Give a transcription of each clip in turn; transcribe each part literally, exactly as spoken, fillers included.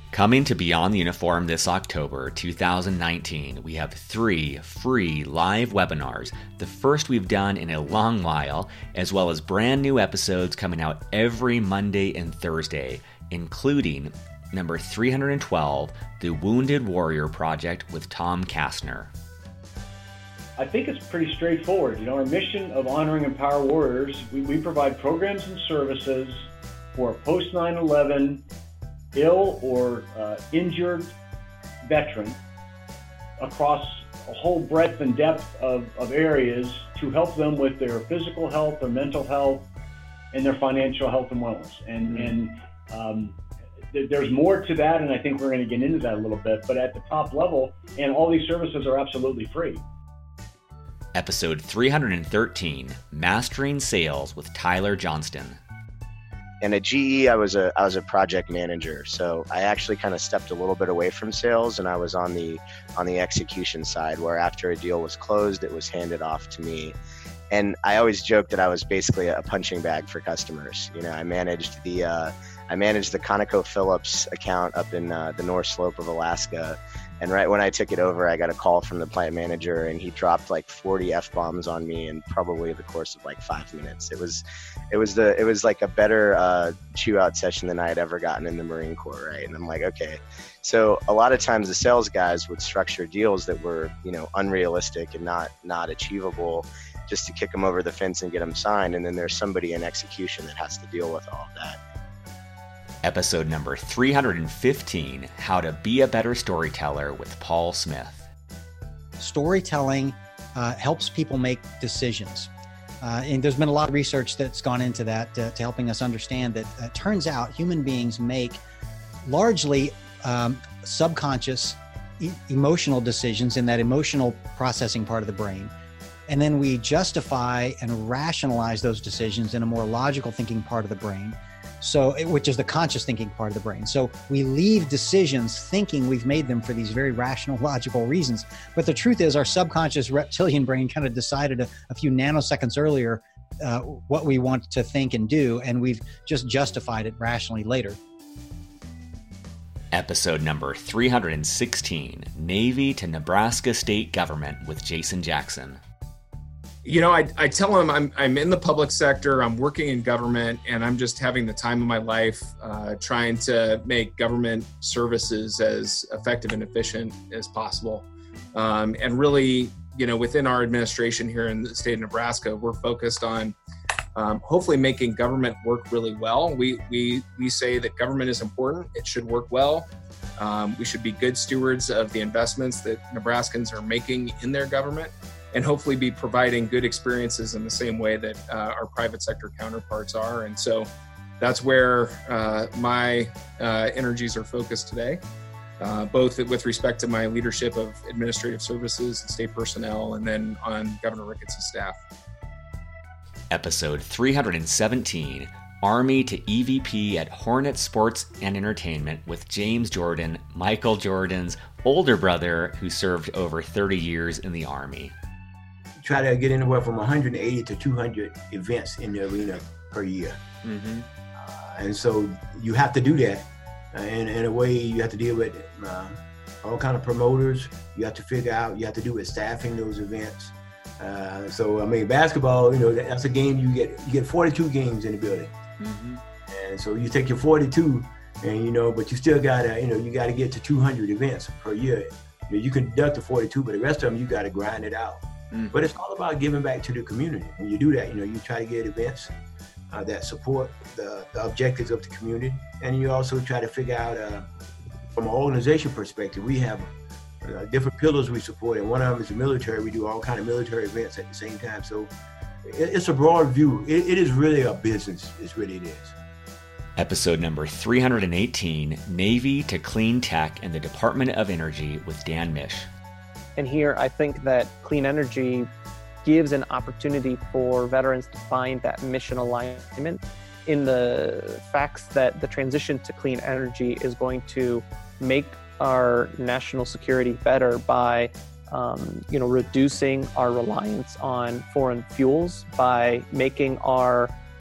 Coming to Beyond the Uniform this October two thousand nineteen, we have three free live webinars, the first we've done in a long while, as well as brand new episodes coming out every Monday and Thursday, including number three hundred twelve, The Wounded Warrior Project with Tom Kastner. I think it's pretty straightforward. You know, our mission of Honoring Empower Warriors, we, we provide programs and services for post nine eleven ill or uh, injured veteran across a whole breadth and depth of, of areas to help them with their physical health, their mental health, and their financial health and wellness. And, and um, th- there's more to that, and I think we're going to get into that a little bit, but at the top level, and all these services are absolutely free. Episode three hundred thirteen, Mastering Sales with Tyler Johnston. And at G E, I was a I was a project manager, so I actually kind of stepped a little bit away from sales, and I was on the on the execution side, where after a deal was closed, it was handed off to me. And I always joked that I was basically a punching bag for customers. You know, I managed the uh, I managed the ConocoPhillips account up in uh, the North Slope of Alaska. And right when I took it over, I got a call from the plant manager, and he dropped like forty F-bombs on me in probably the course of like five minutes. It was, it was the, it was like a better uh, chew out session than I had ever gotten in the Marine Corps, right? And I'm like, okay. So a lot of times the sales guys would structure deals that were, you know, unrealistic and not not achievable, just to kick them over the fence and get them signed. And then there's somebody in execution that has to deal with all of that. Episode number three hundred fifteen, How to Be a Better Storyteller with Paul Smith. Storytelling uh, helps people make decisions. Uh, and there's been a lot of research that's gone into that uh, to helping us understand that it uh, turns out human beings make largely um, subconscious e- emotional decisions in that emotional processing part of the brain. And then we justify and rationalize those decisions in a more logical thinking part of the brain. So, which is the conscious thinking part of the brain. So we leave decisions thinking we've made them for these very rational, logical reasons. But the truth is our subconscious reptilian brain kind of decided a, a few nanoseconds earlier uh, what we want to think and do, and we've just justified it rationally later. Episode number three hundred sixteen, Navy to Nebraska State Government with Jason Jackson. You know, I, I tell them I'm I'm in the public sector, I'm working in government, and I'm just having the time of my life uh, trying to make government services as effective and efficient as possible. Um, and really, you know, within our administration here in the state of Nebraska, we're focused on um, hopefully making government work really well. We, we, we say that government is important, it should work well. Um, we should be good stewards of the investments that Nebraskans are making in their government, and hopefully be providing good experiences in the same way that uh, our private sector counterparts are. And so that's where uh, my uh, energies are focused today, uh, both with respect to my leadership of administrative services and state personnel, and then on Governor Ricketts' staff. Episode three hundred seventeen, Army to E V P at Hornet Sports and Entertainment with James Jordan, Michael Jordan's older brother who served over thirty years in the Army. Try to get anywhere from one hundred eighty to two hundred events in the arena per year. Mm-hmm. Uh, and so you have to do that. Uh, in, in a way, you have to deal with uh, all kind of promoters. You have to figure out, you have to do with staffing those events. Uh, so, I mean, basketball, you know, that, that's a game you get, you get forty-two games in the building. Mm-hmm. And so you take your forty-two and, you know, but you still got to, you know, you got to get to two hundred events per year. You know, you can deduct the forty-two, but the rest of them, you got to grind it out. Mm. But it's all about giving back to the community. When you do that, you know, you try to get events uh, that support the, the objectives of the community. And you also try to figure out, uh, from an organization perspective, we have uh, different pillars we support. And one of them is the military. We do all kind of military events at the same time. So it, it's a broad view. It, it is really a business. It's really it is. Episode number three hundred eighteen, Navy to Clean Tech and the Department of Energy with Dan Mish. And here, I think that clean energy gives an opportunity for veterans to find that mission alignment in the facts that the transition to clean energy is going to make our national security better by, um, you know, reducing our reliance on foreign fuels, by making our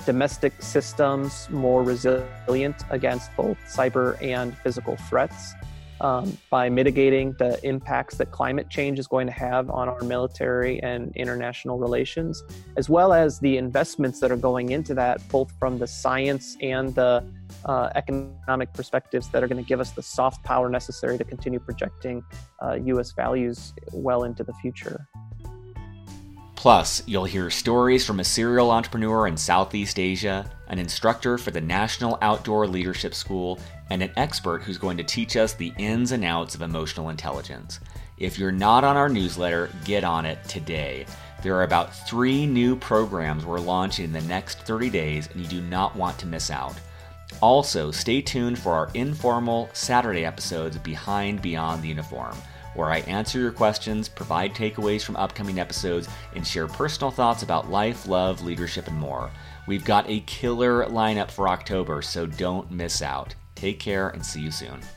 domestic systems more resilient against both cyber and physical threats, um, by mitigating the impacts that climate change is going to have on our military and international relations, as well as the investments that are going into that, both from the science and the uh, economic perspectives that are going to give us the soft power necessary to continue projecting uh, U S values well into the future. Plus, you'll hear stories from a serial entrepreneur in Southeast Asia, an instructor for the National Outdoor Leadership School, and an expert who's going to teach us the ins and outs of emotional intelligence. If you're not on our newsletter, get on it today. There are about three new programs we're launching in the next thirty days, and you do not want to miss out. Also, stay tuned for our informal Saturday episodes of Behind Beyond the Uniform, where I answer your questions, provide takeaways from upcoming episodes, and share personal thoughts about life, love, leadership, and more. We've got a killer lineup for October, so don't miss out. Take care and see you soon.